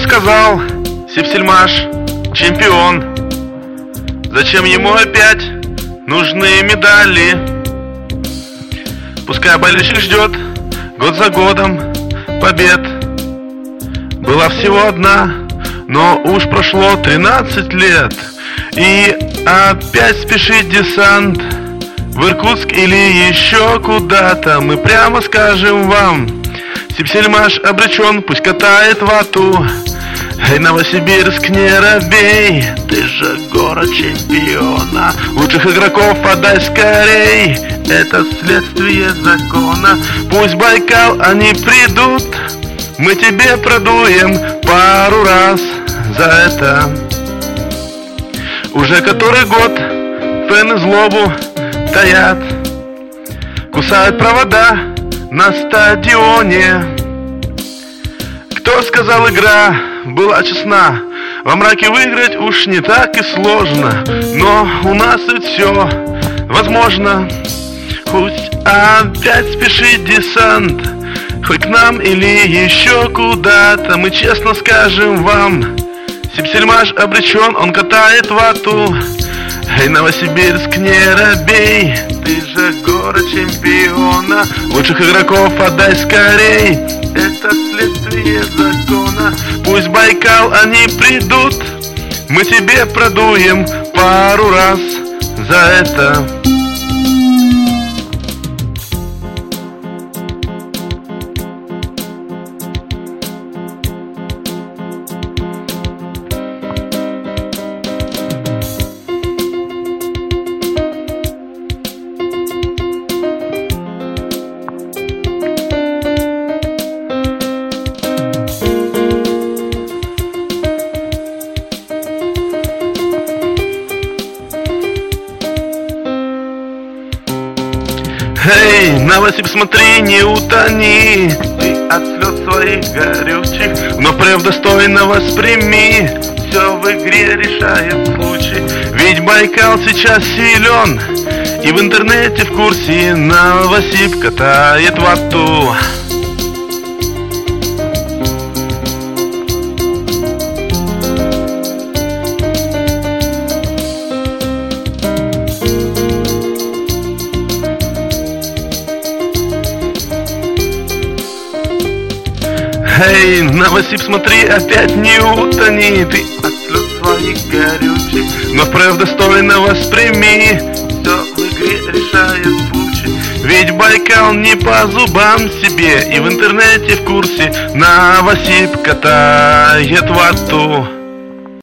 доказал, Сипсельмаш чемпион. Зачем ему опять нужны медали? Пускай болельщик ждет год за годом побед. Была всего одна, но уж прошло 13 лет. И опять спешит десант в Иркутск или еще куда-то. Мы прямо скажем вам: Сипсельмаш обречен, пусть катает вату. Эй, Новосибирск, не робей, ты же город чемпиона. Лучших игроков отдай скорей, это следствие закона. Пусть Байкал они придут, мы тебе продуем пару раз за это. Уже который год фэны злобу таят, кусают провода на стадионе. Кто сказал, игра была честна? Во мраке выиграть уж не так и сложно, но у нас ведь все возможно. Пусть опять спешит десант, хоть к нам или еще куда-то. Мы честно скажем вам: Сипсельмаш обречен, он катает вату. Эй, Новосибирск, не робей, ты же город чемпиона. Лучших игроков отдай скорей, это следствие закона. Пусть Байкал они придут, мы тебе продуем пару раз за это. Эй, Новосиб, смотри, не утони ты от слез своих горючих, но прям достойно восприми. Все в игре решает случай, ведь Байкал сейчас силен, и в интернете в курсе Новосиб катает вату. Эй, Новосиб, смотри, опять не утони ты от слез своих горючих, но правда достойно восприми. Все в игре решает случай, ведь Байкал не по зубам себе, и в интернете в курсе Новосиб катает вату.